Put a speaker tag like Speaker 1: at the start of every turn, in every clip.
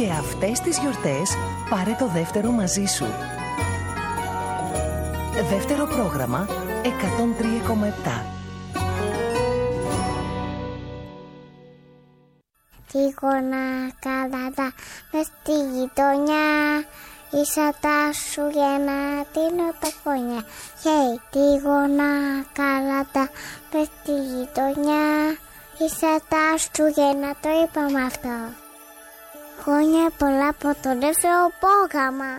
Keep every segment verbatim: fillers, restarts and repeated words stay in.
Speaker 1: Και αυτές τις γιορτές πάρε το δεύτερο μαζί σου. Δεύτερο πρόγραμμα εκατόν τρία κόμμα επτά.
Speaker 2: Τίγωνα καλάτα μες στη γειτονιά, ίσα τα σου για να τίνω τα κόνια. Hey, τίγωνα καλάτα μες στη γειτονιά, ίσα τα σου για να το είπαμε αυτό. Χρόνια πολλά από το δεύτερο πρόγραμμα.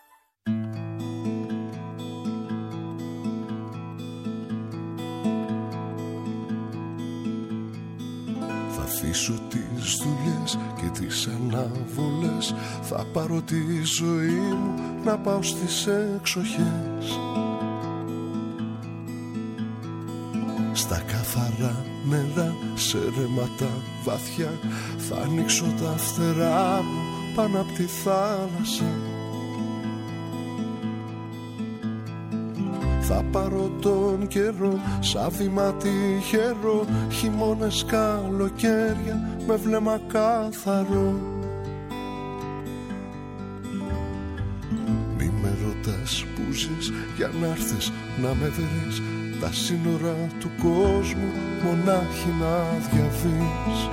Speaker 3: Θα αφήσω τις δουλειές και τις αναβολές, θα πάρω τη ζωή μου να πάω στις εξοχές. Στα καθαρά νερά, σε ρέματα βαθιά, θα ανοίξω τα φτερά μου πάνω απ' τη θάλασσα. Θα πάρω τον καιρό σαν βήμα τυχερό, χειμώνες καλοκαίρια με βλέμμα καθαρό. Μη με ρωτάς που ζεις για να έρθεις να με βρεις, τα σύνορα του κόσμου μονάχοι να διαβείς.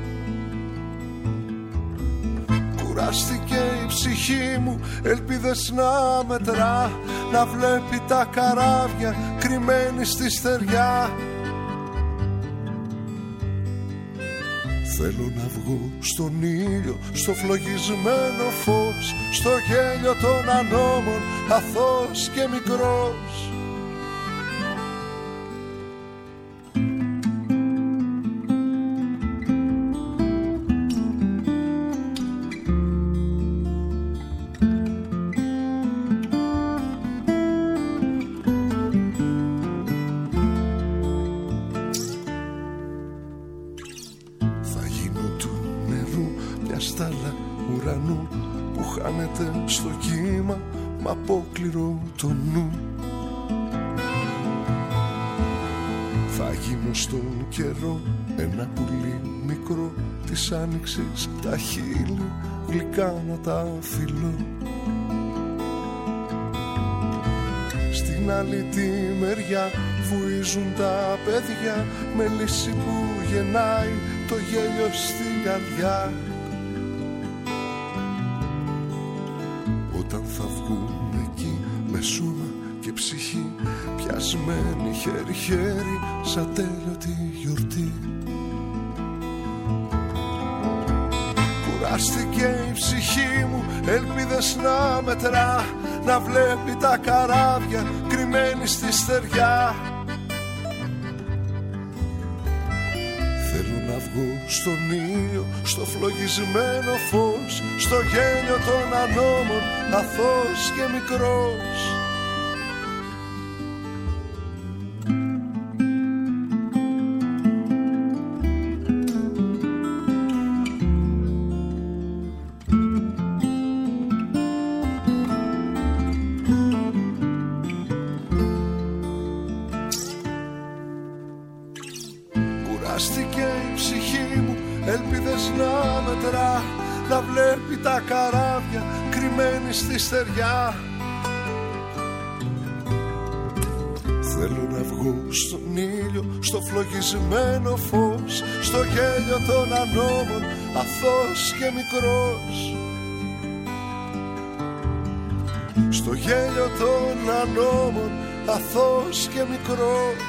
Speaker 3: Κουράστηκε η ψυχή μου, ελπίδες να μετρά, να βλέπει τα καράβια κρυμμένη στη στεριά. Θέλω να βγω στον ήλιο, στο φλογισμένο φως, στο γέλιο των ανώμων, αθώος και μικρός. Στο κύμα μ' απόκληρο το νου. Θα γίνω στον καιρό ένα πουλί μικρό, της άνοιξης τα χείλη γλυκά να τα φιλώ. Στην άλλη τη μεριά βουίζουν τα παιδιά, με λύση που γεννάει το γέλιο στην καρδιά. Όταν θα βγουν εκεί με σώμα και ψυχή, πιασμένοι χέρι-χέρι σαν τέλειωτη γιορτή. Κουράστηκε η ψυχή μου, ελπίδες να μετρά, να βλέπει τα καράβια κρυμμένη στη στεριά. Θέλω να βγω στον ήλιο, στο φλογισμένο φως, στο γέλιο των ανώμων, αθώος και μικρός. Κουράστηκε η ψυχή μου, ελπίδες να μετρά, να βλέπει τα καράβια κρυμμένη στη στεριά. Θέλω να βγω στον ήλιο, στο φλογισμένο φως, στο γέλιο των ανώμων, αθώος και μικρός. Στο γέλιο των ανώμων, αθώος και μικρός.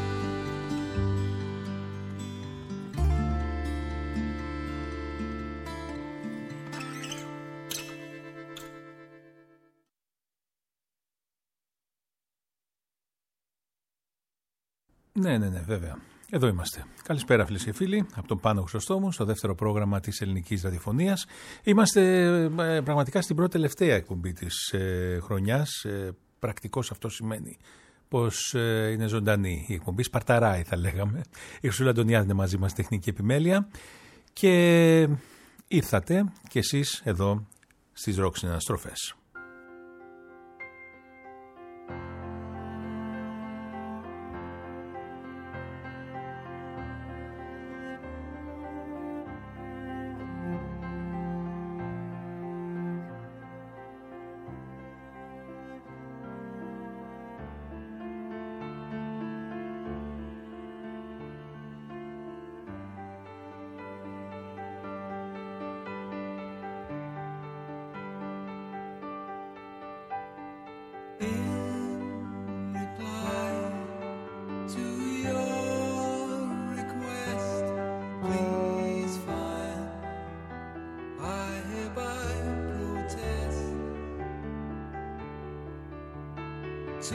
Speaker 4: Ναι, ναι, ναι, βέβαια. Εδώ είμαστε. Καλησπέρα, φίλες και φίλοι, από τον Πάνο Χρυσοστόμου, στο δεύτερο πρόγραμμα της ελληνικής ραδιοφωνίας. Είμαστε ε, πραγματικά στην πρώτη τελευταία εκπομπή της ε, χρονιάς. Ε, πρακτικώς αυτό σημαίνει πως ε, είναι ζωντανή η εκπομπή. Σπαρταράει, θα λέγαμε. Η Χρυσούλα Αντωνιάδη είναι μαζί μας, τεχνική επιμέλεια. Και ήρθατε κι εσείς εδώ στις Rock Συναναστροφές.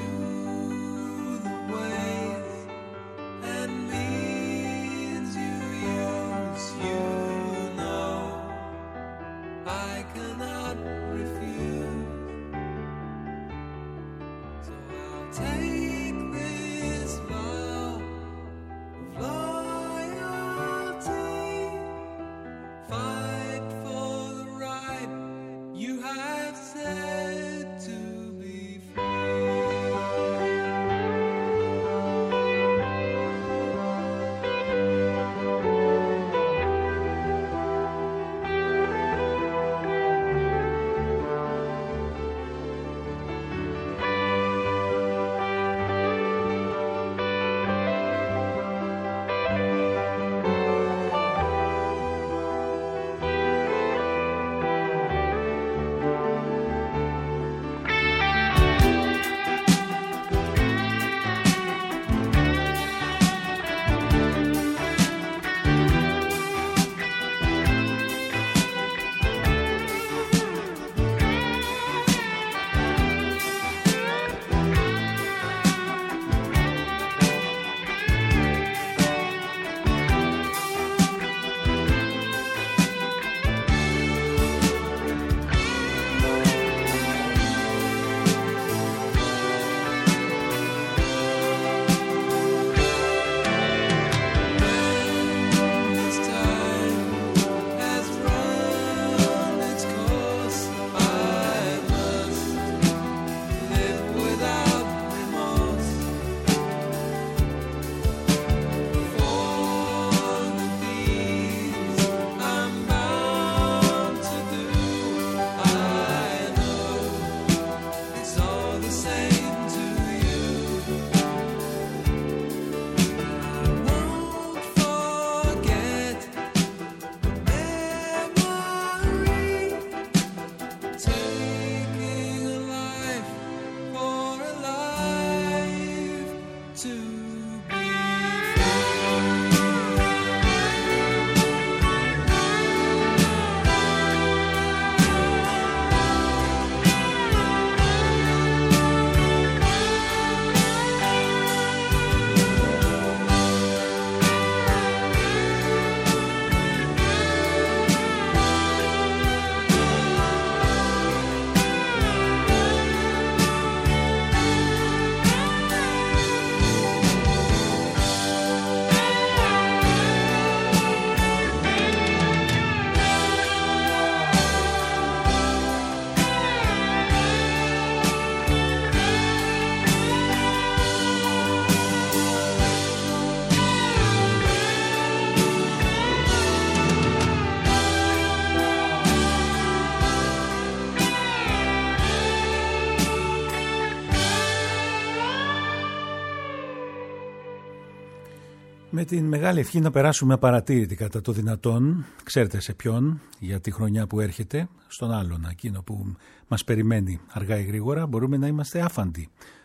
Speaker 4: Με την μεγάλη ευχή να περάσουμε απαρατήρητη κατά το δυνατόν, ξέρετε σε ποιον, για τη χρονιά που έρχεται, στον άλλον, εκείνο που μας περιμένει αργά ή γρήγορα, μπορούμε να είμαστε άφαντοι,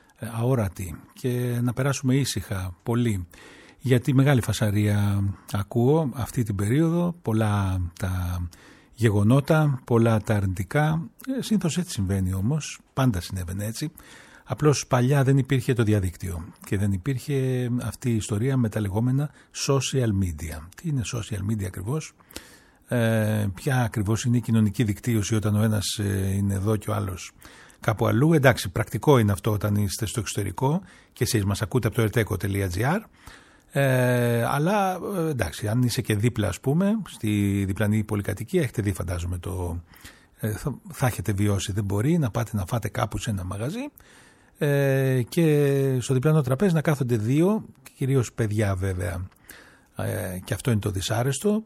Speaker 4: αόρατοι και να περάσουμε ήσυχα πολύ. Γιατί μεγάλη φασαρία ακούω αυτή την περίοδο, πολλά τα γεγονότα, πολλά τα αρνητικά, συνήθως έτσι συμβαίνει όμως, πάντα συνέβαινε έτσι. Απλώς παλιά δεν υπήρχε το διαδίκτυο και δεν υπήρχε αυτή η ιστορία με τα λεγόμενα social media. Τι είναι social media ακριβώς, ε, ποια ακριβώς είναι η κοινωνική δικτύωση όταν ο ένας ε, είναι εδώ και ο άλλος κάπου αλλού. Εντάξει, πρακτικό είναι αυτό όταν είστε στο εξωτερικό και εσείς μας ακούτε από το ερτέκο τελεία τζι άρ, ε, αλλά εντάξει, αν είσαι και δίπλα ας πούμε, στη διπλανή πολυκατοικία, έχετε δει φαντάζομαι το... Ε, θα, θα έχετε βιώσει, δεν μπορεί να πάτε να φάτε κάπου σε ένα μαγαζί Ε, και στο διπλανό τραπέζι να κάθονται δύο, κυρίως παιδιά βέβαια, ε, και αυτό είναι το δυσάρεστο,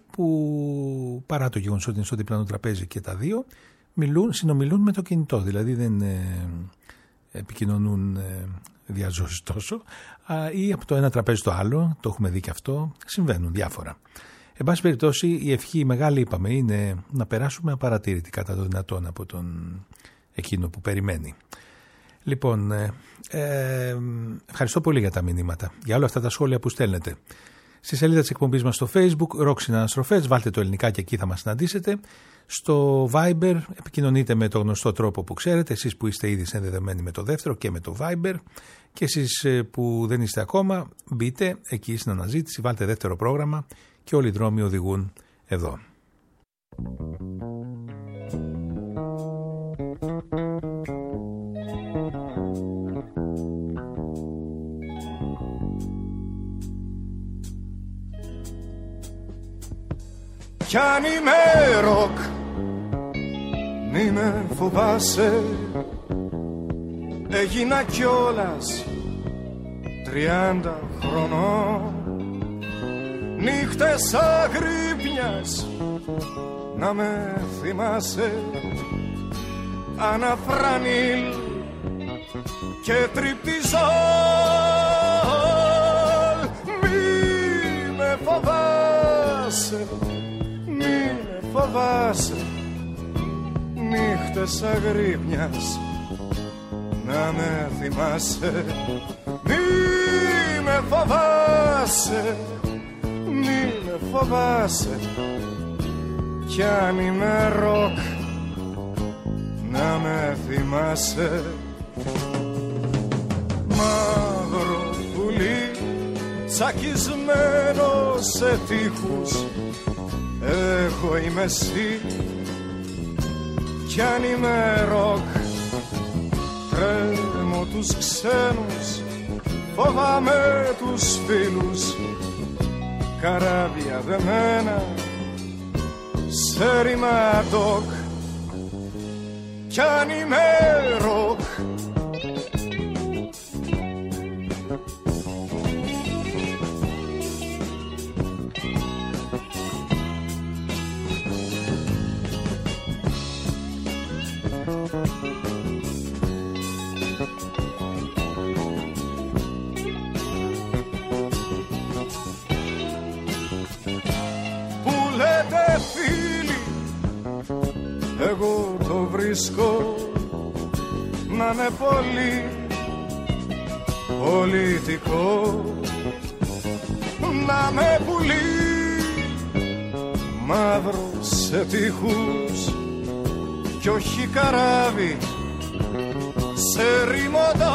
Speaker 4: που παρά το γεγονός ότι είναι στο διπλανό τραπέζι και τα δύο μιλούν, συνομιλούν με το κινητό, δηλαδή δεν ε, επικοινωνούν ε, διαζώσεις τόσο, α, ή από το ένα τραπέζι στο άλλο, το έχουμε δει και αυτό, συμβαίνουν διάφορα. Εν πάση περιπτώσει η ευχή μεγάλη είπαμε είναι να περάσουμε απαρατήρητη κατά το δυνατόν από τον εκείνο που περιμένει. Λοιπόν, ε, ε, ευχαριστώ πολύ για τα μηνύματα, για όλα αυτά τα σχόλια που στέλνετε. Στη σελίδα της εκπομπής μας στο Facebook, Rock Συναναστροφές, βάλτε το ελληνικά και εκεί θα μας συναντήσετε. Στο Viber επικοινωνείτε με το γνωστό τρόπο που ξέρετε, εσείς που είστε ήδη συνδεδεμένοι με το δεύτερο και με το Viber, και εσείς που δεν είστε ακόμα, μπείτε εκεί στην αναζήτηση, βάλτε δεύτερο πρόγραμμα και όλοι οι δρόμοι οδηγούν εδώ.
Speaker 3: Κι αν είμαι ροκ, μη με φοβάσαι, έγινα κιόλας τριάντα χρονών. Νύχτες αγρύπνιας να με θυμάσαι, αναφρανίλ και τριπτιζόλ. Μη με φοβάσαι, μη με φοβάσαι, νύχτες αγρύπνιας να με θυμάσαι. Μη με φοβάσαι, μη με φοβάσαι, κι αν είμαι ροκ να με θυμάσαι. Μαύρο πουλί τσακισμένο σε τείχους, εγώ είμαι εσύ, κι αν είμαι ροκ τρέμω τους ξένους, φοβάμαι τους φίλους, καράβια δεμένα σε ρήμα ντοκ, κι αν είμαι ροκ εγώ το βρίσκω να είναι πολύ πολιτικό, να με πουλί μαύρο σε τείχους κι όχι καράβι σε ρημοντόκ.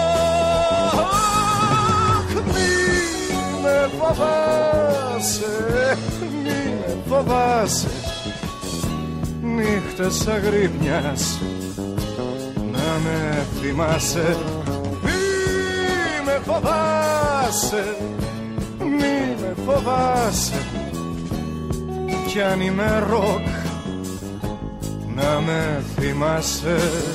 Speaker 3: Μη με φοβάσαι, μη με φοβάσαι, νύχτες αγρύπνιας να με θυμάσαι. Μη με φοβάσαι, μη με φοβάσαι, κι αν είμαι ροκ να με θυμάσαι.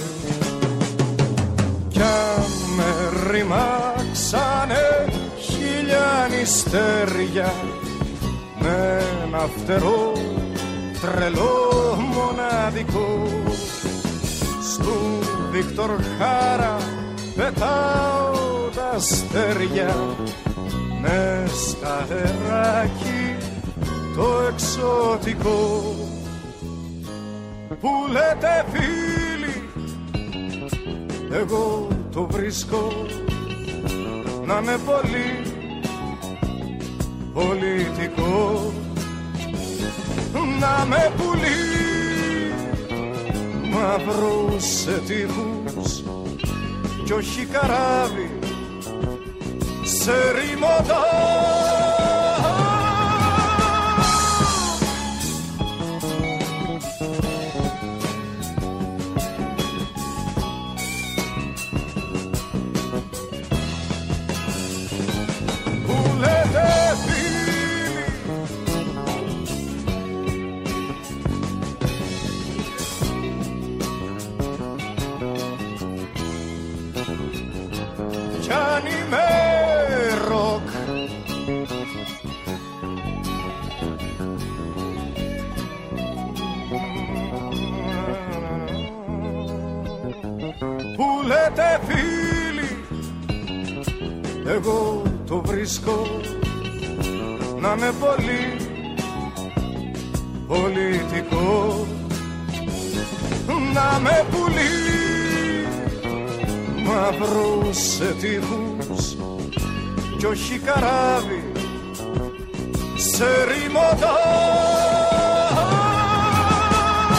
Speaker 3: Κι αν με ρημάξανε χίλια νηστέρια με ένα φτερό τρελό μοναδικό, στου Βίκτορ Χάρα πετάω τα αστέρια, μες στα αεράκι το εξωτικό. Που λέτε φίλοι, εγώ το βρίσκω να είναι πολύ πολιτικό, να με πουλί μαύρο σε τείχους κι όχι καράβι σε ρημοντόκ. Κι αν είμαι ροκ που λέτε φίλοι, εγώ το βρίσκω να είναι πολύ πολιτικό, να με πουλί μαύρο σε τείχους κι όχι καράβι σε ρημοντόκ.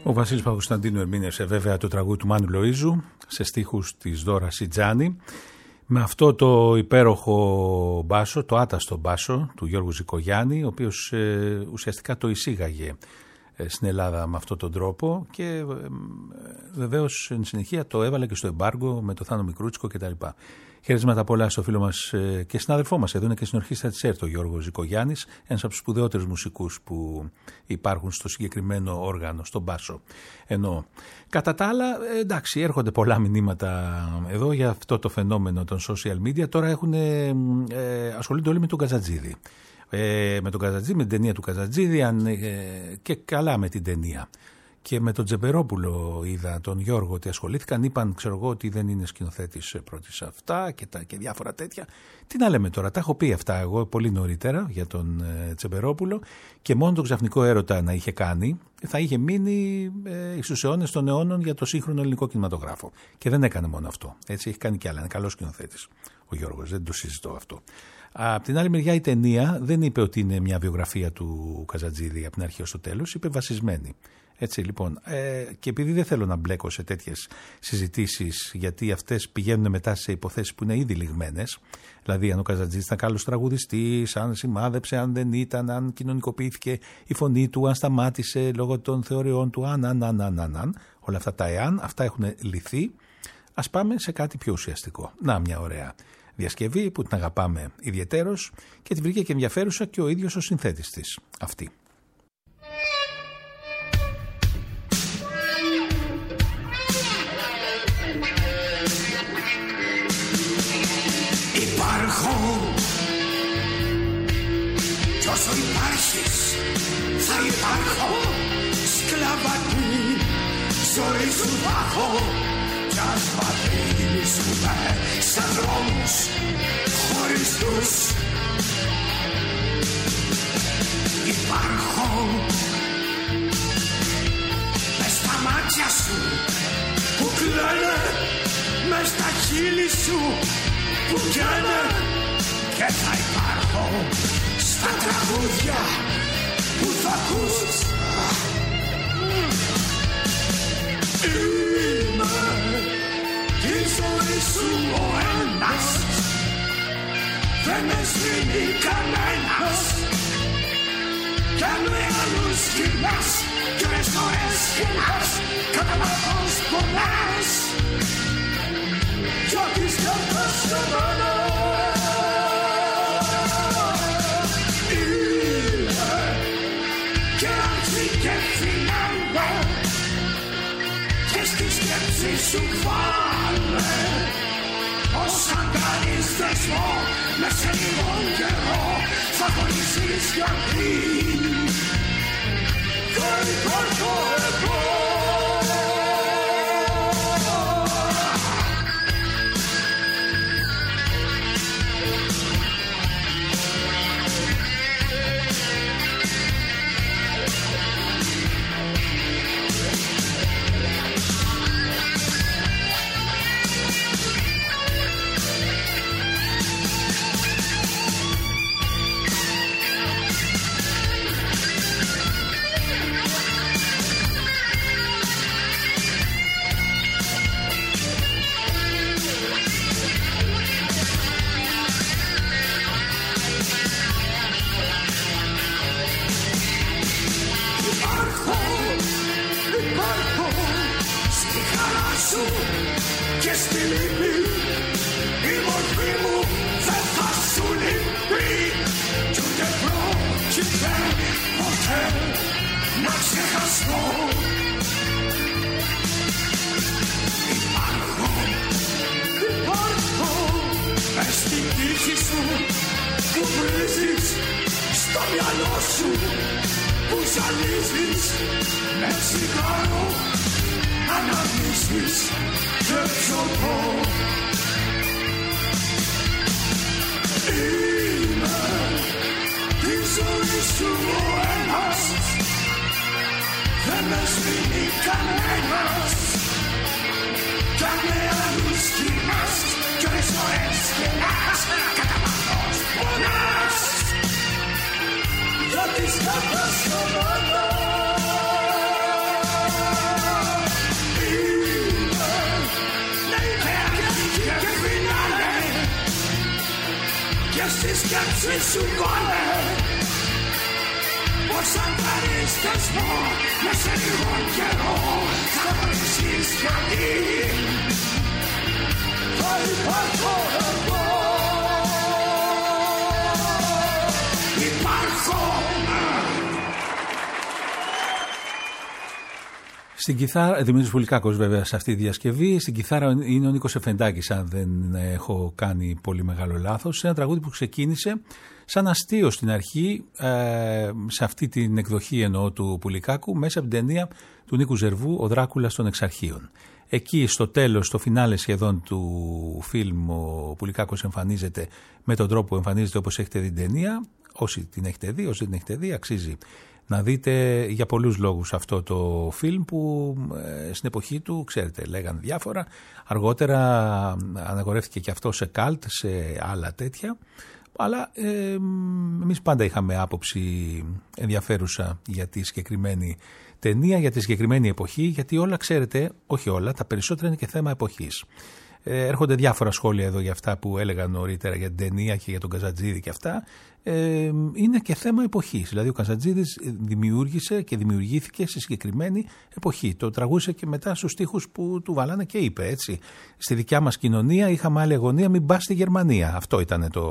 Speaker 4: Ο Βασίλης Παπακοσταντίνου ερμήνευσε βέβαια το τραγούδι του Μάνου Λοΐζου σε στίχους της Δώρα Σιτζάνη, με αυτό το υπέροχο μπάσο, το άταστο μπάσο του Γιώργου Ζικογιάννη, ο οποίος ε, ουσιαστικά το εισήγαγε ε, στην Ελλάδα με αυτόν τον τρόπο και ε, βεβαίως εν συνεχεία το έβαλε και στο εμπάργκο με το Θάνο Μικρούτσικο κτλ. Χαιρετίσματα πολλά στο φίλο μας ε, και συνάδελφό μας, εδώ είναι και στην ορχήστρα της ΕΡΤ ο Γιώργος Ζικογιάννης, ένας από τους σπουδαιότερους μουσικούς που υπάρχουν στο συγκεκριμένο όργανο, στον μπάσο. Ενώ κατά τα άλλα, ε, εντάξει, έρχονται πολλά μηνύματα εδώ για αυτό το φαινόμενο των social media. Τώρα έχουν, ε, ε, ασχολούνται όλοι με τον Καζατζίδη. Ε, με τον Καζατζίδη, με την ταινία του Καζατζίδη αν, ε, και καλά με την ταινία. Και με τον Τζεμπερόπουλο είδα τον Γιώργο ότι ασχολήθηκαν, είπαν ξέρω εγώ ότι δεν είναι σκηνοθέτης πρώτης αυτά και, τα, και διάφορα τέτοια. Τι να λέμε τώρα, τα έχω πει αυτά εγώ πολύ νωρίτερα για τον ε, Τζεμπερόπουλο και μόνο τον Ξαφνικό Έρωτα να είχε κάνει θα είχε μείνει ε, στους αιώνες των αιώνων για το σύγχρονο ελληνικό κινηματογράφο. Και δεν έκανε μόνο αυτό, έτσι έχει κάνει κι άλλα, είναι καλός σκηνοθέτης ο Γιώργος, δεν το συζητώ αυτό. Απ' την άλλη μεριά η ταινία δεν είπε ότι είναι μια βιογραφία του Καζατζίδη από την αρχή ως το τέλος, είπε βασισμένη. Έτσι λοιπόν, ε, και επειδή δεν θέλω να μπλέκω σε τέτοιες συζητήσεις, γιατί αυτές πηγαίνουν μετά σε υποθέσεις που είναι ήδη λιγμένες, δηλαδή αν ο Καζατζίδης ήταν καλός τραγουδιστής, αν σημάδεψε, αν δεν ήταν, αν κοινωνικοποιήθηκε η φωνή του, αν σταμάτησε λόγω των θεωριών του, αν, αν, αν, αν, αν, αν, όλα αυτά τα εάν, αυτά έχουν λυθεί. Ας πάμε σε κάτι πιο ουσιαστικό. Να, μια ωραία διασκευή που την αγαπάμε ιδιαιτέρως και τη βρήκε και ενδιαφέρουσα και ο ίδιος ο συνθέτης της αυτή.
Speaker 5: Υπάρχω κι όσο υπάρχεις θα υπάρχω, σκλαβατή ζωή σου θα έχω κι ας πατήσουμε σαν δρόμους χωριστούς. Υπάρχω μες στα μάτια σου που κλαίνε, μες στα χείλη σου που πιάνε, και θα υπάρχω στα τραγούδια που θα ακούς. Είμαι τη ζωή σου ο ένας, δεν με σβήνει κανένας, κι αν με άλλους γυρνάς κι μες φορές γυρνάς, κατά βάθος πονάς, κι ό,τι σκέφτας σε μένα. Είμαι και αρχή και φινάλε, και στη σκέψη σου βάλε ως αν κάνεις δεσμό μες σε λίγο καιρό θα χωρίσεις γιατί δεν υπάρχω εγώ. Και στη λύπη η μορφή μου δεν θα σου λείπει, κι ούτε πρόκειται ποτέ να ξεχαστώ. Υπάρχω, υπάρχω μες στην τύχη σου που βρίζεις, στο μυαλό σου που ζαλίζεις, με τσιγάρο αναμνήσεις και ψωμό. Είμαι τη ζωή σου ο ένας, δεν με σβήνει κανένας, κι αν με άλλους γυρνάς κι όλες φορές γελάς, κατά βάθος πονάς, γιατί σκέφτας το μόνο. σκέψη σου κόλλε πως αν πάρεις θεσμό μες σε λίγο καιρό θα βρίσκεις γιατί θα υπάρχω εγώ. Υπάρχω.
Speaker 4: Στην κιθάρα, Δημήτρης Πουλικάκος βέβαια σε αυτή τη διασκευή, στην κιθάρα είναι ο Νίκος Εφεντάκης, αν δεν έχω κάνει πολύ μεγάλο λάθος, σε ένα τραγούδι που ξεκίνησε σαν αστείο στην αρχή, ε, σε αυτή την εκδοχή εννοώ του Πουλικάκου, μέσα από την ταινία του Νίκου Ζερβού, ο Δράκουλας των Εξαρχείων. Εκεί στο τέλος, στο φινάλε σχεδόν του φιλμ, ο Πουλικάκος εμφανίζεται με τον τρόπο που εμφανίζεται όπως έχετε δει την ταινία. Όσοι την έχετε δει, όσοι την έχετε δει, αξίζει να δείτε για πολλούς λόγους αυτό το φιλμ που ε, στην εποχή του, ξέρετε, λέγαν διάφορα. Αργότερα αναγορεύτηκε και αυτό σε καλτ, σε άλλα τέτοια. Αλλά ε, εμείς πάντα είχαμε άποψη ενδιαφέρουσα για τη συγκεκριμένη ταινία, για τη συγκεκριμένη εποχή, γιατί όλα, ξέρετε, όχι όλα, τα περισσότερα είναι και θέμα εποχής. Ε, έρχονται διάφορα σχόλια εδώ για αυτά που έλεγαν νωρίτερα για την ταινία και για τον Καζατζίδη και αυτά. Ε, είναι και θέμα εποχής. Δηλαδή ο Καζατζίδης δημιούργησε και δημιουργήθηκε σε συγκεκριμένη εποχή. Το τραγούσε και μετά στους στίχους που του βάλανε και είπε έτσι. Στη δικιά μας κοινωνία είχαμε άλλη αγωνία, μην πας στη Γερμανία. Αυτό ήταν το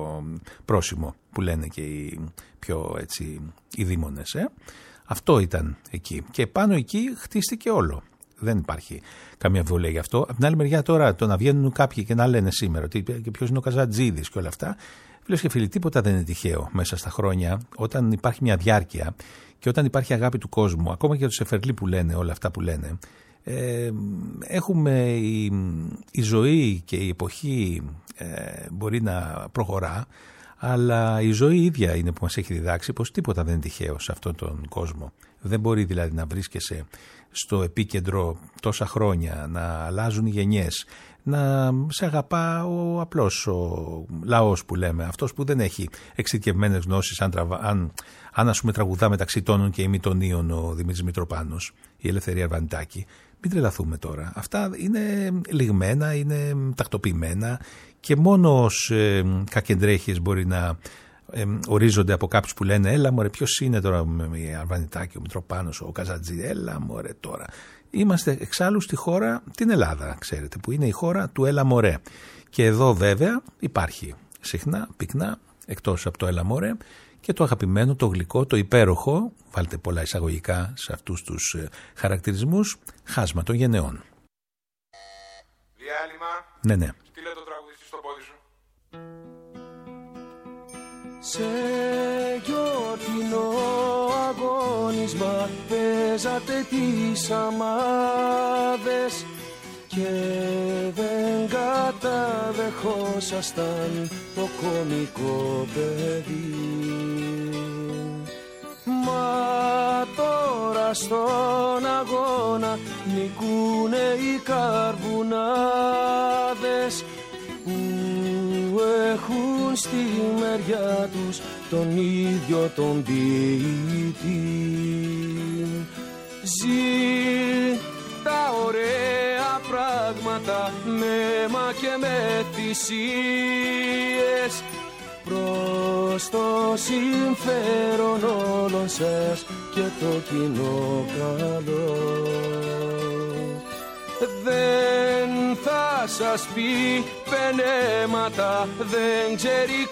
Speaker 4: πρόσημο που λένε και οι πιο έτσι οι δήμονες. Ε. Αυτό ήταν εκεί. Και πάνω εκεί χτίστηκε όλο. Δεν υπάρχει καμία αμφιβολία γι' αυτό. Από την άλλη μεριά τώρα το να βγαίνουν κάποιοι και να λένε σήμερα ότι ποιος είναι ο Καζατζίδης και όλα αυτά. Φίλες και φίλοι, τίποτα δεν είναι τυχαίο μέσα στα χρόνια. Όταν υπάρχει μια διάρκεια και όταν υπάρχει αγάπη του κόσμου, ακόμα και για τους Σεφερλί που λένε όλα αυτά που λένε, ε, έχουμε η, η ζωή και η εποχή ε, μπορεί να προχωρά, αλλά η ζωή ίδια είναι που μας έχει διδάξει πως τίποτα δεν είναι τυχαίο σε αυτόν τον κόσμο. Δεν μπορεί δηλαδή να βρίσκεσαι στο επίκεντρο τόσα χρόνια, να αλλάζουν οι γενιές, να σε αγαπά ο απλός ο λαός που λέμε, αυτός που δεν έχει εξειδικευμένες γνώσεις, αν, τραβα, αν, αν ας πούμε τραγουδά μεταξύ τόνων και ημιτονίων ο Δημήτρης Μητροπάνος, η Ελευθερία Αρβανιτάκη. Μην τρελαθούμε τώρα. Αυτά είναι λιγμένα, είναι τακτοποιημένα και μόνο ως ε, κακεντρέχειες μπορεί να ε, ορίζονται από κάποιους που λένε έλα μωρέ ποιος είναι τώρα η Αρβανιτάκη, ο Μητροπάνος, ο Καζατζή, έλα μωρέ τώρα. Είμαστε εξάλλου στη χώρα, την Ελλάδα, ξέρετε, που είναι η χώρα του έλα μωρέ. Και εδώ βέβαια υπάρχει συχνά, πυκνά, εκτός από το έλα μωρέ, και το αγαπημένο, το γλυκό, το υπέροχο, βάλτε πολλά εισαγωγικά σε αυτούς τους ε, χαρακτηρισμούς, χάσμα των γενεών.
Speaker 6: Διάλειμμα.
Speaker 4: Ναι, ναι.
Speaker 6: Στείλε το τραγουδιστή στο πόδι σου.
Speaker 5: Σε γιορτινό αγώνισμα παίζατε τις αμάδες και δεν καταδεχόσασταν το κωμικό παιδί. Μα τώρα στον αγώνα νικούνε οι καρβουνάδες που έχουν στη μεριά τους τον ίδιο τον ποιητή. Ζει τα ωραία πράγματα με αίμα και με θυσίες προς το συμφέρον όλων σας και το κοινό καλό. Δεν θα σας πει πενέματα, δεν ξέρει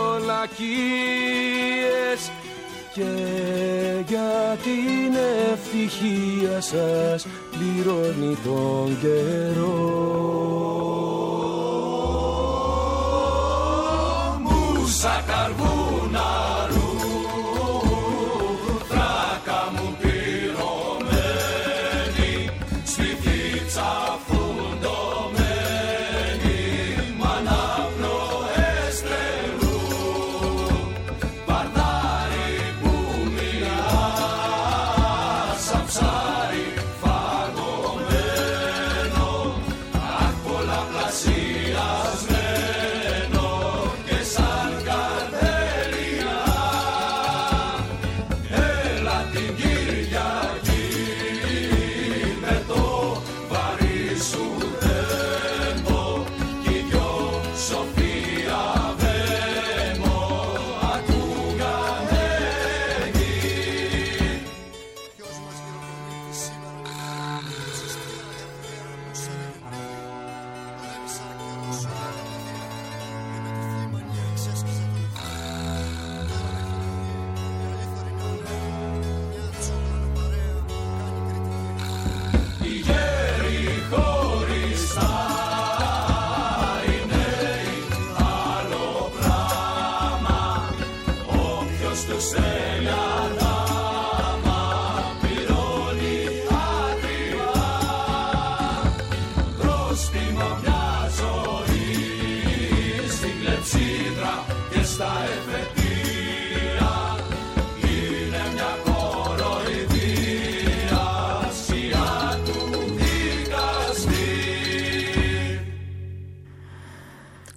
Speaker 5: κολακίες και για την ευτυχία σας πληρώνει τον καιρό. Μουσα καρβούναρου, φράκα μου πυρωμένη, στη φύτσα φουντωμένη, μ' αναπνοές τρελού, μπαρδάρι που μιλά, σαν ψάρι φαγωμένο, αχ πολλαπλασιασμένο και σαν καρδέλια. Έλα την Κυριακή με το βαρύ σου τέμπο κι οι δυο Σοφία Βέμο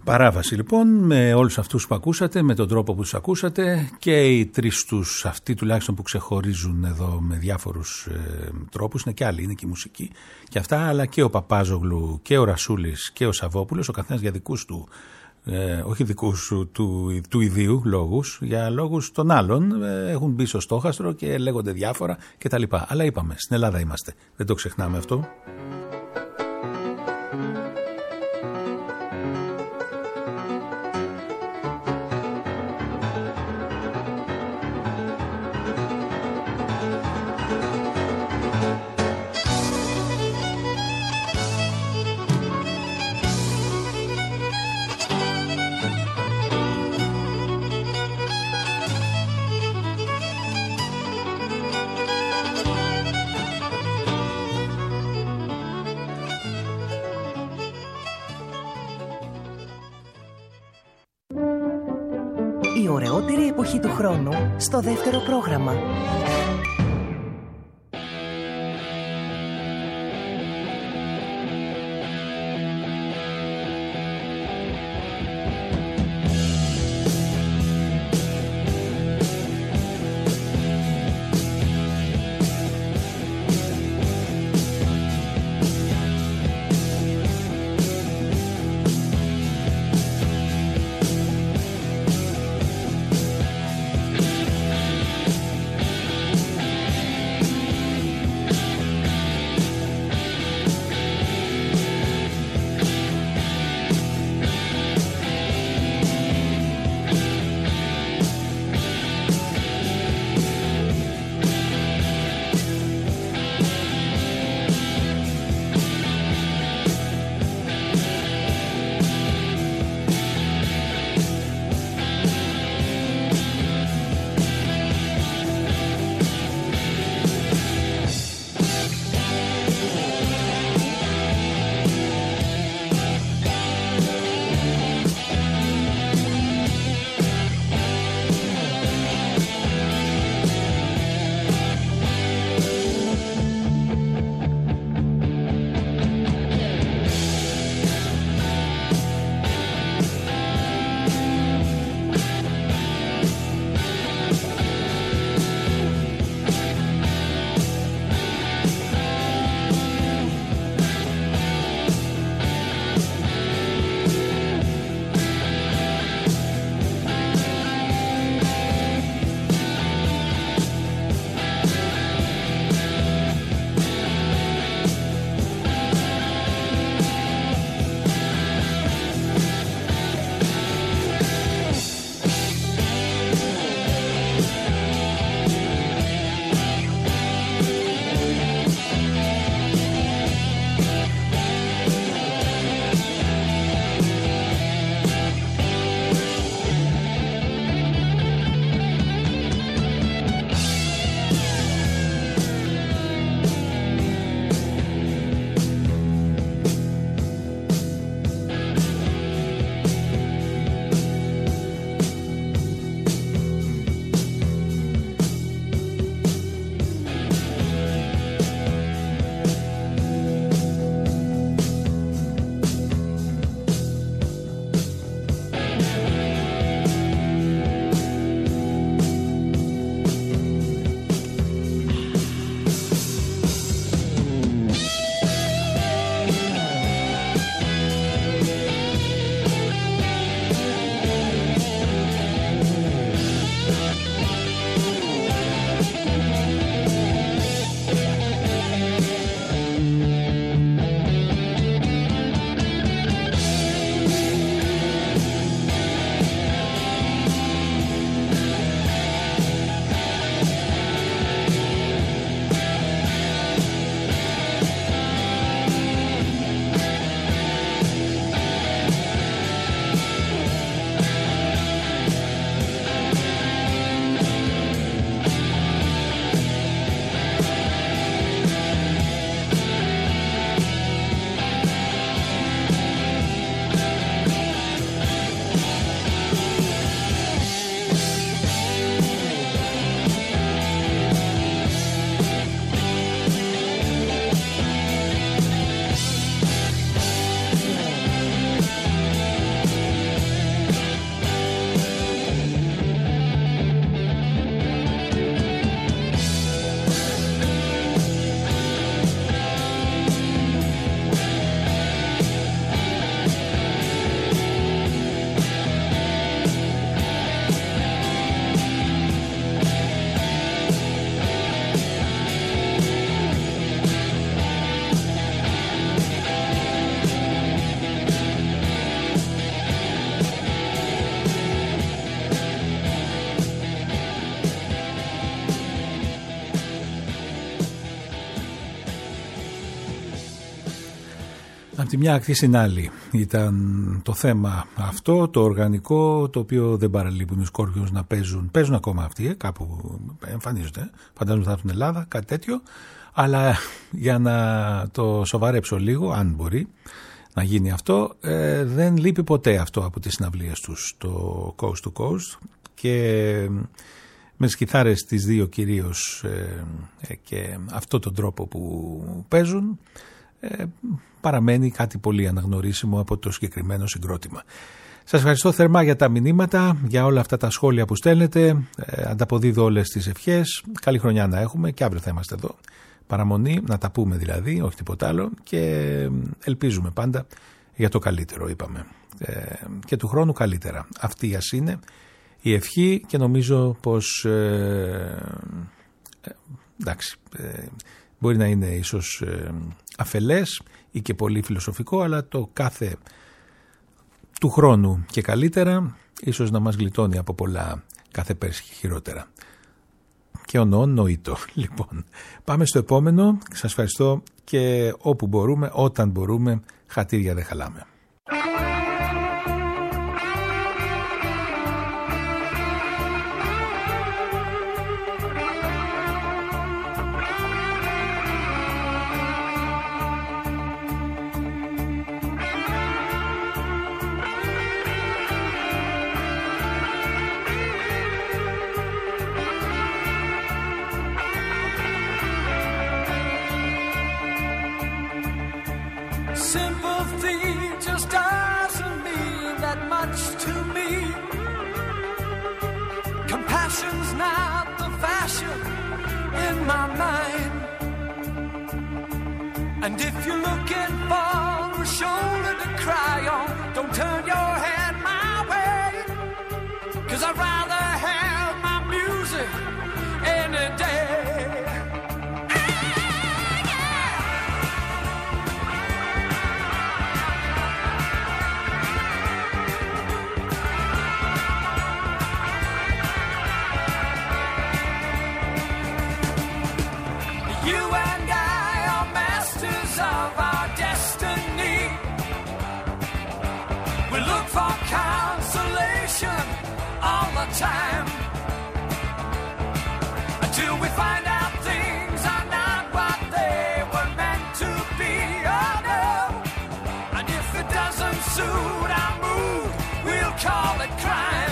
Speaker 4: Παράβαση λοιπόν με όλους αυτούς που ακούσατε, με τον τρόπο που τους ακούσατε και οι τρεις τους αυτοί τουλάχιστον που ξεχωρίζουν εδώ με διάφορους ε, τρόπους, είναι και άλλοι, είναι και η μουσική και αυτά, αλλά και ο Παπάζογλου και ο Ρασούλης και ο Σαββόπουλος, ο καθένας για δικούς του, ε, όχι δικούς του, του ιδίου λόγους, για λόγους των άλλων ε, έχουν μπει στο στόχαστρο και λέγονται διάφορα κτλ. Αλλά είπαμε, στην Ελλάδα είμαστε, δεν το ξεχνάμε αυτό.
Speaker 1: Η ωραιότερη εποχή του χρόνου στο δεύτερο πρόγραμμα.
Speaker 4: Από τη μια ακτή στην άλλη ήταν το θέμα αυτό, το οργανικό, το οποίο δεν παραλείπουν οι Σκόρπιονς να παίζουν. Παίζουν ακόμα αυτοί, ε, κάπου εμφανίζονται. Φαντάζομαι θα έρθουν στην Ελλάδα, κάτι τέτοιο. Αλλά για να το σοβαρέψω λίγο, αν μπορεί να γίνει αυτό, ε, δεν λείπει ποτέ αυτό από τις συναυλίες τους, το Coast to Coast. Και με τις κιθάρες τις δύο κυρίως ε, ε, και αυτό τον τρόπο που παίζουν, ε, παραμένει κάτι πολύ αναγνωρίσιμο από το συγκεκριμένο συγκρότημα. Σας ευχαριστώ θερμά για τα μηνύματα, για όλα αυτά τα σχόλια που στέλνετε. Ε, ανταποδίδω όλες τις ευχές. Καλή χρονιά να έχουμε και αύριο θα είμαστε εδώ. Παραμονή, να τα πούμε δηλαδή, όχι τίποτα άλλο, και ελπίζουμε πάντα για το καλύτερο, είπαμε. Ε, και του χρόνου καλύτερα. Αυτή ας είναι η ευχή και νομίζω πως ε, ε, εντάξει, ε, μπορεί να είναι ίσως ε, αφελές ή και πολύ φιλοσοφικό, αλλά το κάθε του χρόνου και καλύτερα ίσως να μας γλιτώνει από πολλά κάθε πέρσι χειρότερα. Και ονόν νοήτο. Λοιπόν, πάμε στο επόμενο. Σας ευχαριστώ και όπου μπορούμε, όταν μπορούμε, χατήρια δεν χαλάμε.
Speaker 7: Compassion's not the fashion in my mind. And if you're looking for a shoulder to cry on, don't turn your head my way, 'cause I'd rather have my music any day. Time until we find out things are not what they were meant to be. Oh no! And if it doesn't suit our mood, we'll call it crime.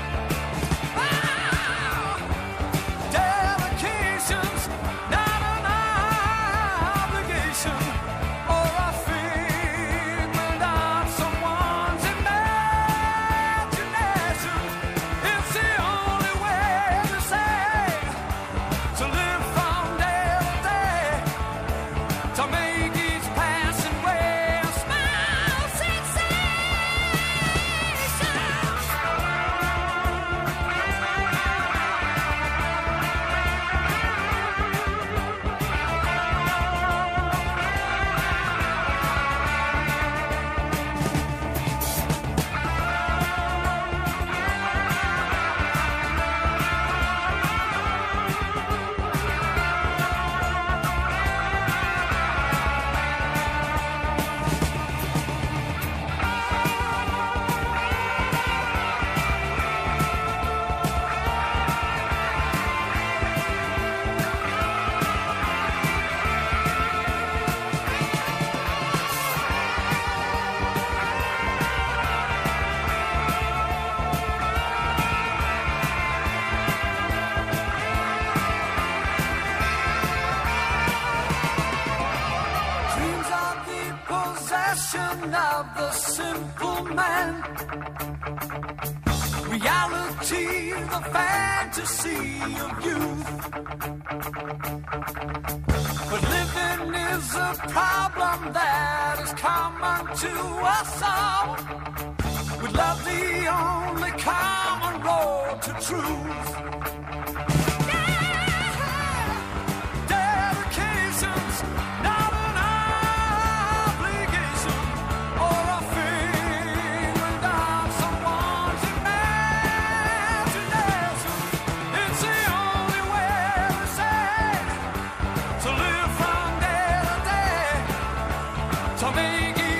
Speaker 7: Wow! Dedication's not an obligation or a figment of someone's imagination. It's the only way to say, to live from day to day, to make each passing way a smile sensation. Dreams are the possession of the simple man. Reality, the fantasy of youth. But living is a problem that is common to us all. With love the only common road to truth. Dedication's not an obligation or a figment of someone's imagination. It's the only way to say, to live from day to day, to make it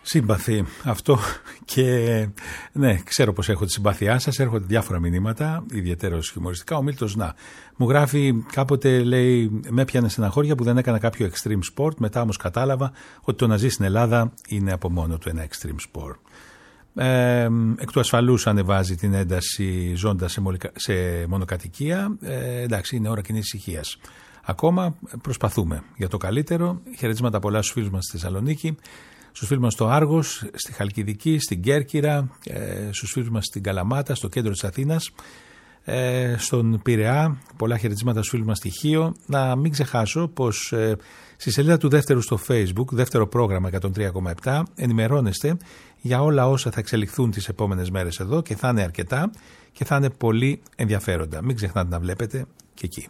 Speaker 4: Σύμπαθη αυτό και ναι, ξέρω πως έχω τη συμπάθειά σας, έρχονται διάφορα μηνύματα, ιδιαίτερως χιουμοριστικά. Ο Μίλτος να μου γράφει κάποτε, λέει, με έπιανε στεναχώρια που δεν έκανα κάποιο extreme sport, μετά όμως κατάλαβα ότι το να ζει στην Ελλάδα είναι από μόνο του ένα extreme sport. Ε, εκ του ασφαλούς ανεβάζει την ένταση ζώντας σε, μολικα... σε μονοκατοικία. Ε, εντάξει, είναι ώρα κοινής ησυχίας. Ακόμα προσπαθούμε για το καλύτερο. Χαιρετίσματα πολλά στους φίλους μας στη Θεσσαλονίκη, στους φίλους μας στο Άργος, στη Χαλκιδική, στην Κέρκυρα, ε, στους φίλους μας στην Καλαμάτα, στο κέντρο της Αθήνας, ε, στον Πειραιά. Πολλά χαιρετίσματα στους φίλους μας στη Χίο. Να μην ξεχάσω πως ε, στη σελίδα του δεύτερου στο Facebook, δεύτερο πρόγραμμα εκατόν τρία κόμμα επτά, ενημερώνεστε για όλα όσα θα εξελιχθούν τις επόμενες μέρες εδώ και θα είναι αρκετά και θα είναι πολύ ενδιαφέροντα. Μην ξεχνάτε να βλέπετε και εκεί.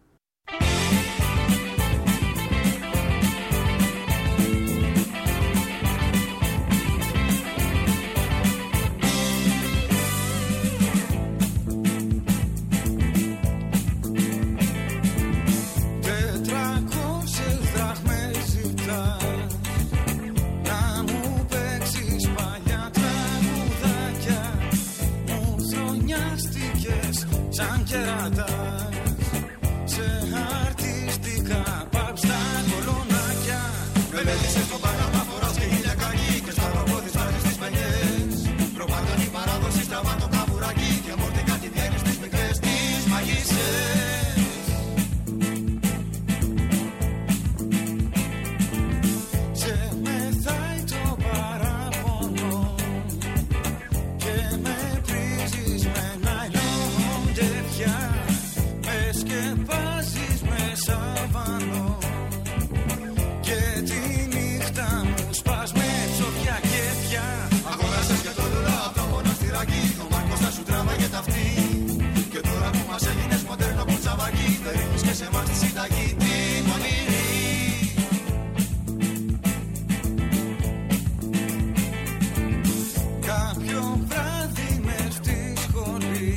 Speaker 8: Σαν κερατάς σε αρτιστικά παψτα κολονάκια. Μελέτησες το πάγαμα, φοράς και χίλια κακή και στα ροπόδι στάζεις τις πενιές. Προπάντων η παράδοση στραβά το καβουράκι και αμορτικά τη βγαίνεις στις μικρές τις μαγισσές. Σε μεθάει το παράπονο και με πρίζεις με με σκεπάζεις με σαβανό και τη νύχτα μου σπάς με ψοφιά και πια. Αγοράσες και το λουλά από το μοναστηράκι, ο Μάρκος θα σου τράβαγε τα αυτή. Και τώρα που μας έγινες μοντέρνο κουτσαβάκι, δεν ρίχνεις και σε εμάς τη συνταγή τη μονήρη. Κάποιο βράδυ μες στη σχολή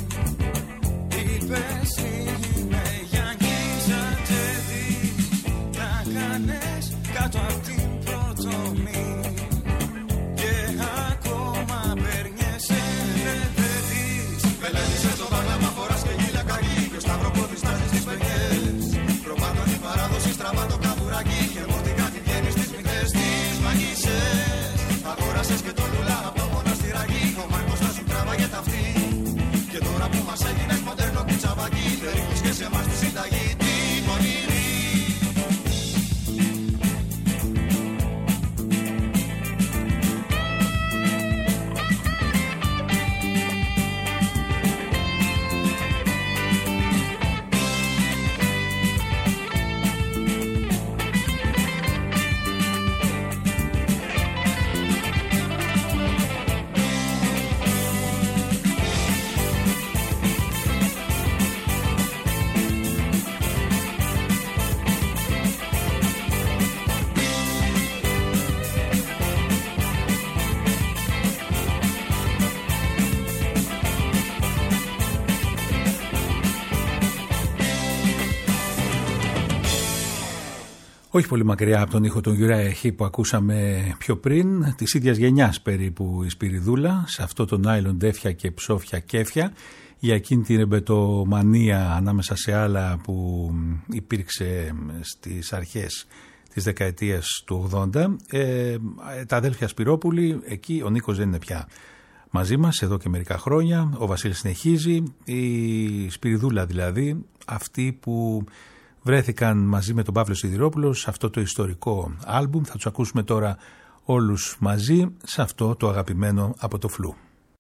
Speaker 8: είπες είμαι Γιάννησα και δεις τα κάνες κάτω απ' την πρωτομή και ακόμα περνιέσαι δεν δεις. Μελέτησες το πάγλαμα, φοράς και γύλια κακή και ο σταυροπόδης στάζεις τις παιδιές. Προπάντων η παράδοση στραβά το καβουράκι και μορτικά τη βγαίνεις στις μικρές τις μαγισσές. Αγόρασες και το λουλά από το μοναστηράκι, ο Μάρκος θα σου τράβαγε τα αυτή. Και τώρα που μας έγινες μοντέρνο κουτσαβάκι, δεν ρίχνεις και σε εμάς τη συνταγή τη μονήρη.
Speaker 4: Όχι πολύ μακριά από τον ήχο των Uriah Heep που ακούσαμε πιο πριν, της ίδιας γενιάς περίπου η Σπυριδούλα, σε αυτό το νάιλον ντέφια και ψόφια κέφια, για εκείνη την ρεμπετομανία ανάμεσα σε άλλα που υπήρξε στις αρχές της δεκαετίας του ογδόντα. Ε, τα αδέλφια Σπυρόπουλοι, εκεί ο Νίκος δεν είναι πια μαζί μας εδώ και μερικά χρόνια, ο Βασίλης συνεχίζει, η Σπυριδούλα δηλαδή, αυτή που βρέθηκαν μαζί με τον Παύλο Σιδηρόπουλο σε αυτό το ιστορικό άλμπουμ. Θα τους ακούσουμε τώρα όλους μαζί σε αυτό το αγαπημένο από το Φλου.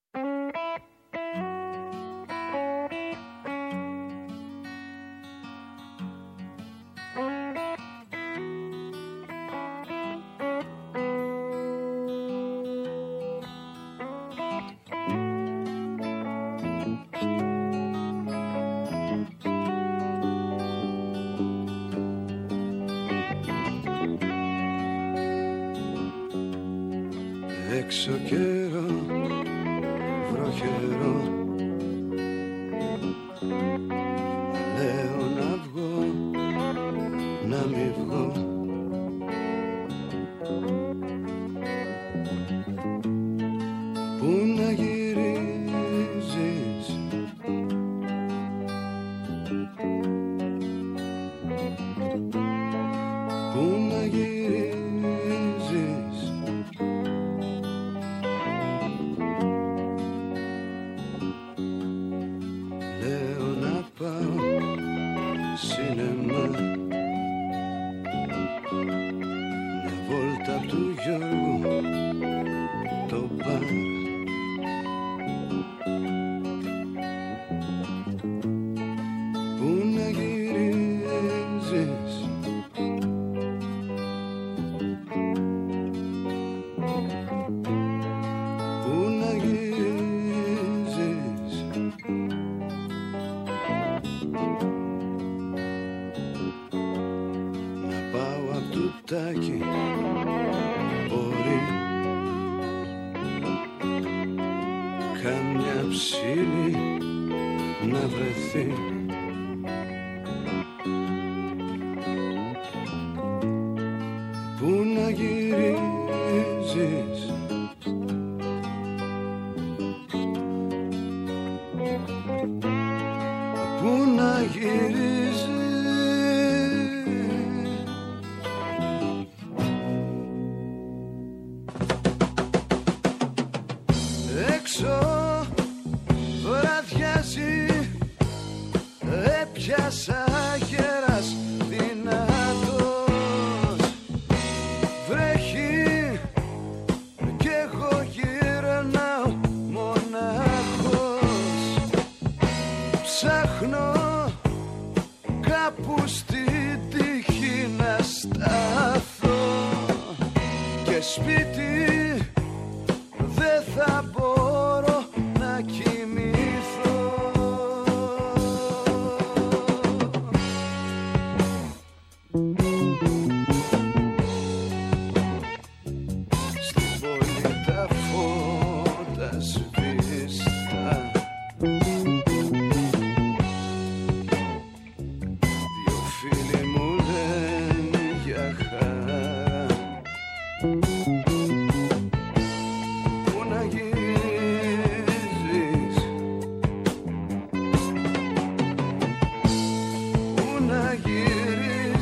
Speaker 3: Έξω καιρό βροχερό, λέω να βγω, να μη βγω. το μπαρ. Πού να γυρίζεις, πού να γυρίζεις, να πάω απ' το τάκι, μπορεί καμιά ψήλη να βρεθεί. Πού να γυρίζεις, πού να γυρίζεις, έξω βραδιάζει, έπιασα γέρας δυνατός, βρέχει κι εγώ γυρνάω μονάχος, ψάχνω κάπου στην τύχη να στάθω και σπίτι δεν θα μπορώ να κοιμηθώ. Στην πόλη τα φώτα σβήστα, δυο φίλοι μου λένε για χαρά. Πού να γυρίζεις, πού να γυρίζεις,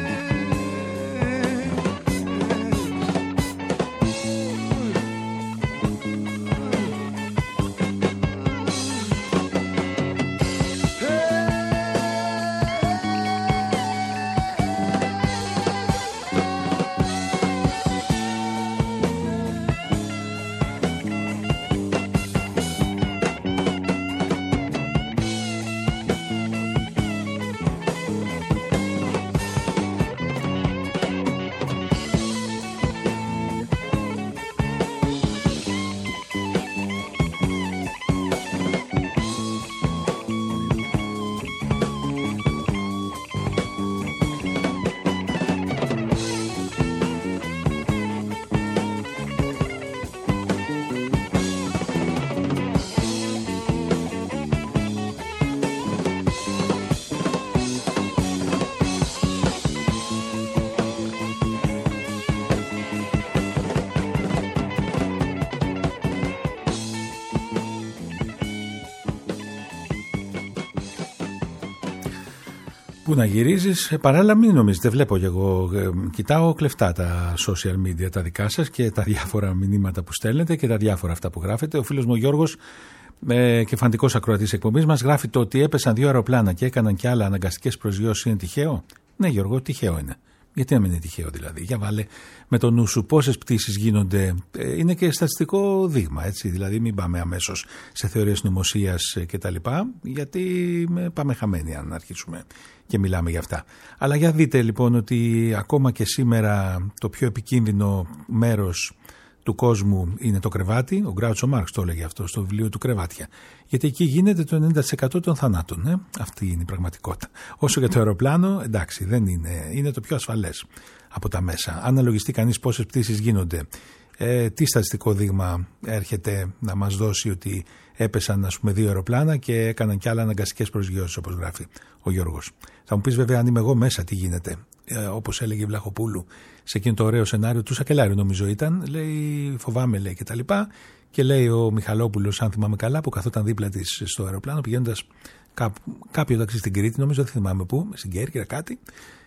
Speaker 4: Πού να γυρίζεις, ε, παράλληλα μην νομίζετε, βλέπω και εγώ, ε, κοιτάω κλεφτά τα social media τα δικά σας και τα διάφορα μηνύματα που στέλνετε και τα διάφορα αυτά που γράφετε. Ο φίλος μου ο Γιώργος, ε, και φαντικός ακροατής εκπομπής μας, γράφει το ότι έπεσαν δύο αεροπλάνα και έκαναν και άλλα αναγκαστικές προσγειώσεις είναι τυχαίο. Ναι Γιώργο, τυχαίο είναι. Γιατί να μην είναι τυχαίο δηλαδή. Για βάλε με το νου σου πόσες πτήσεις γίνονται. Ε, είναι και στατιστικό δείγμα, έτσι. Δηλαδή μην πάμε αμέσως σε θεωρίες συνωμοσίας κτλ. Γιατί πάμε χαμένοι αν αρχίσουμε και μιλάμε για αυτά. Αλλά για δείτε λοιπόν ότι ακόμα και σήμερα το πιο επικίνδυνο μέρος του κόσμου είναι το κρεβάτι. Ο Γκράουτσο Μάρξ το έλεγε αυτό στο βιβλίο του Κρεβάτια. Γιατί εκεί γίνεται το ενενήντα τοις εκατό των θανάτων. Ε? Αυτή είναι η πραγματικότητα. Όσο για το αεροπλάνο, εντάξει, δεν είναι. Είναι το πιο ασφαλές από τα μέσα. Αν αναλογιστεί κανείς πόσες πτήσεις γίνονται, ε, τι στατιστικό δείγμα έρχεται να μας δώσει ότι έπεσαν ας πούμε δύο αεροπλάνα και έκαναν κι άλλα αναγκαστικές προσγειώσεις, όπως γράφει ο Γιώργος. Θα μου πεις βέβαια αν είμαι εγώ μέσα τι γίνεται. Ε, όπως έλεγε η Βλαχοπούλου σε εκείνο το ωραίο σενάριο του Σακελάριου, νομίζω ήταν, λέει φοβάμαι λέει και τα λοιπά, και λέει ο Μιχαλόπουλος, αν θυμάμαι καλά, που καθόταν δίπλα της στο αεροπλάνο πηγαίνοντας κάπου, κάποιο ταξί στην Κρήτη, νομίζω δεν θυμάμαι πού, στην Κέρκυρα κάτι,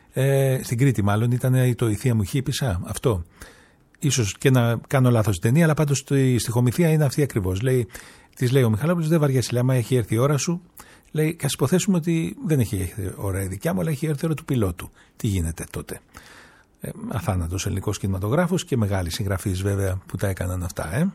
Speaker 4: ε, στην Κρήτη μάλλον ήταν το «Η θεία μου χύπησα», αυτό. Ίσως και να κάνω λάθος την ταινία, αλλά πάντως η στιχομηθεία είναι αυτή ακριβώς. Λέει, της λέει ο Μιχαλόπουλος, δεν βαριέσαι, λέει, άμα έχει έρθει η ώρα σου. Λέει, και ας υποθέσουμε ότι δεν έχει έρθει η ώρα η δικιά μου, αλλά έχει έρθει η ώρα του πιλότου. Τι γίνεται τότε. Ε, αθάνατος ελληνικός κινηματογράφος και μεγάλοι συγγραφείς βέβαια που τα έκαναν αυτά, ε.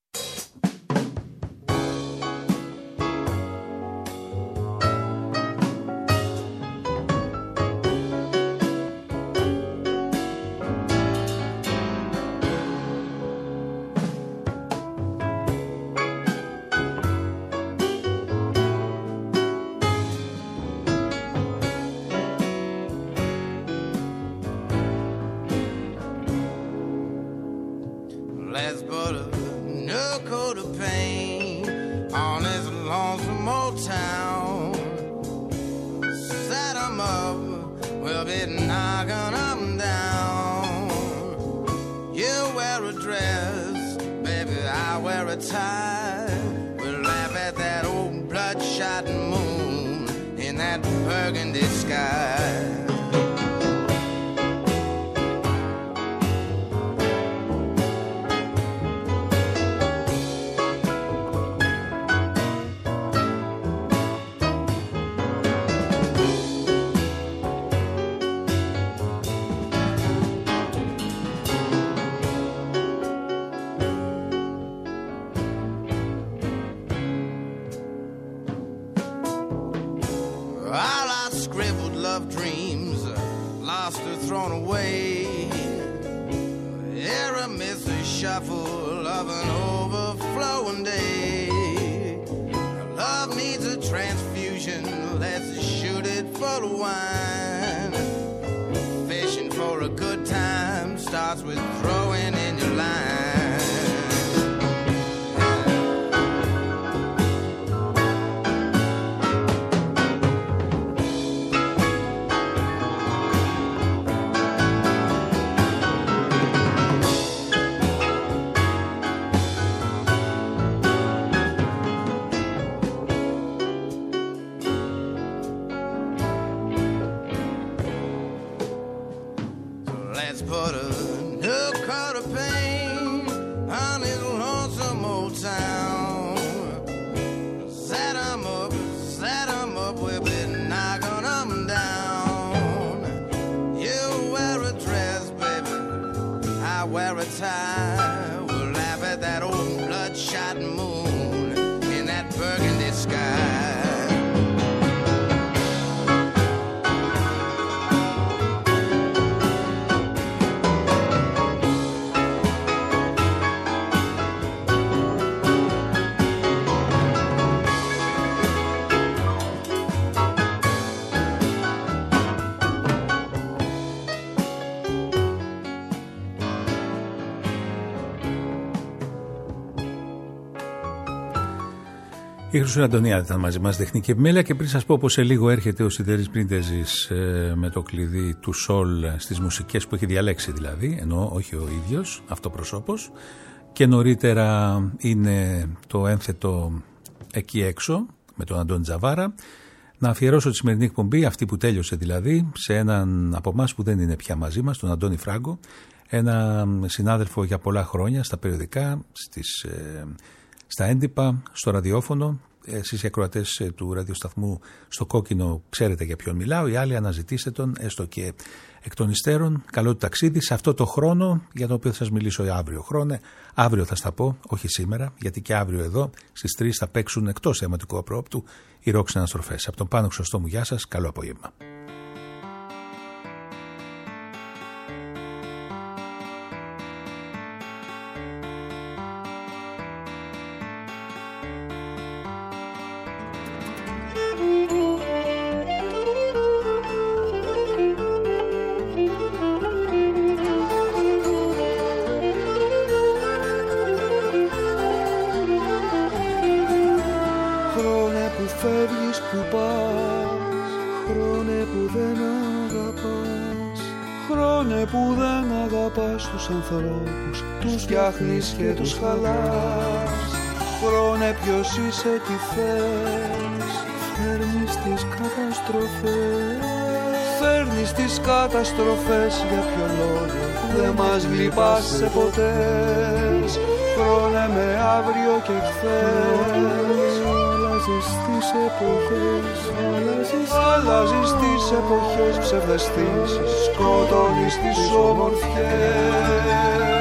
Speaker 4: Η Χρυσούλα Αντωνιάδη ήταν μαζί μας, τεχνική επιμέλεια, και πριν σας πω πως σε λίγο έρχεται ο Σιδέρης Πρίντεζης ε, με το κλειδί του σολ στις μουσικές που έχει διαλέξει δηλαδή, ενώ όχι ο ίδιος, αυτοπροσώπος, και νωρίτερα είναι το ένθετο εκεί έξω με τον Αντώνη Τζαβάρα. Να αφιερώσω τη σημερινή εκπομπή, αυτή που τέλειωσε δηλαδή, σε έναν από εμάς που δεν είναι πια μαζί μας, τον Αντώνη Φράγκο, ένα συνάδελφο για πολλά χρόνια στα περιοδικά, στις... Ε, στα έντυπα, στο ραδιόφωνο. Εσείς οι ακροατές του ραδιοσταθμού στο κόκκινο ξέρετε για ποιον μιλάω, οι άλλοι αναζητήστε τον έστω και εκ των υστέρων. Καλό του ταξίδι σε αυτό το χρόνο για τον οποίο θα σας μιλήσω αύριο. Χρόνε, αύριο θα στα πω, όχι σήμερα, γιατί και αύριο εδώ στις τρεις θα παίξουν εκτός θεματικού απρόπτου οι ροκ αναστροφές. Από τον Πάνο Χρυσοστόμου, γεια σας, καλό απόγευμα.
Speaker 9: Τους ανθρώπους τους φτιάχνεις και τους χαλάς. Χρόνε ποιος είσαι, τι θες. Φέρνεις τις καταστροφές. Φέρνεις τις καταστροφές. Για ποιο λόγο δεν μας γλυπάσαι ποτέ. Χρόνε με αύριο και χθες. Αλλάζεις τις εποχές, αλλάζεις, αλλάζεις τις εποχές, ψευδαισθήσεις, σκοτώνεις τις ομορφιές.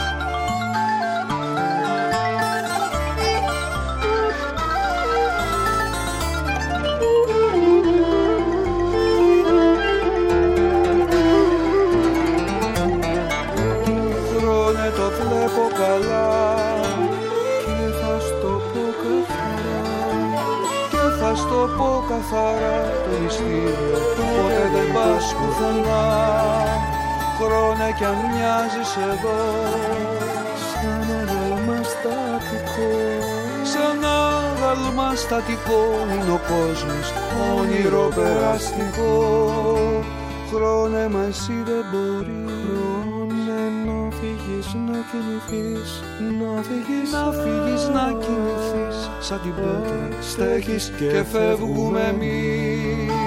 Speaker 9: Χρόνε το βλέπω καλά και θα στο πω καθαρά, και θα στο πω καθαρά, το μυστήριο ποτέ δεν πας πουθενά. Χρόνε κι αν μοιάζεις εδώ σαν αγάλμα στατικό, σαν άγαλμα στατικό είναι ο κόσμος, όνειρο περαστικό. Χρόνε μα εσύ δεν μπορεί, χρόνε να φύγεις, να κινηθείς, να φύγεις, να φύγεις, να κινηθείς, σαν την πέτρα στέχεις και φεύγουμε εμείς.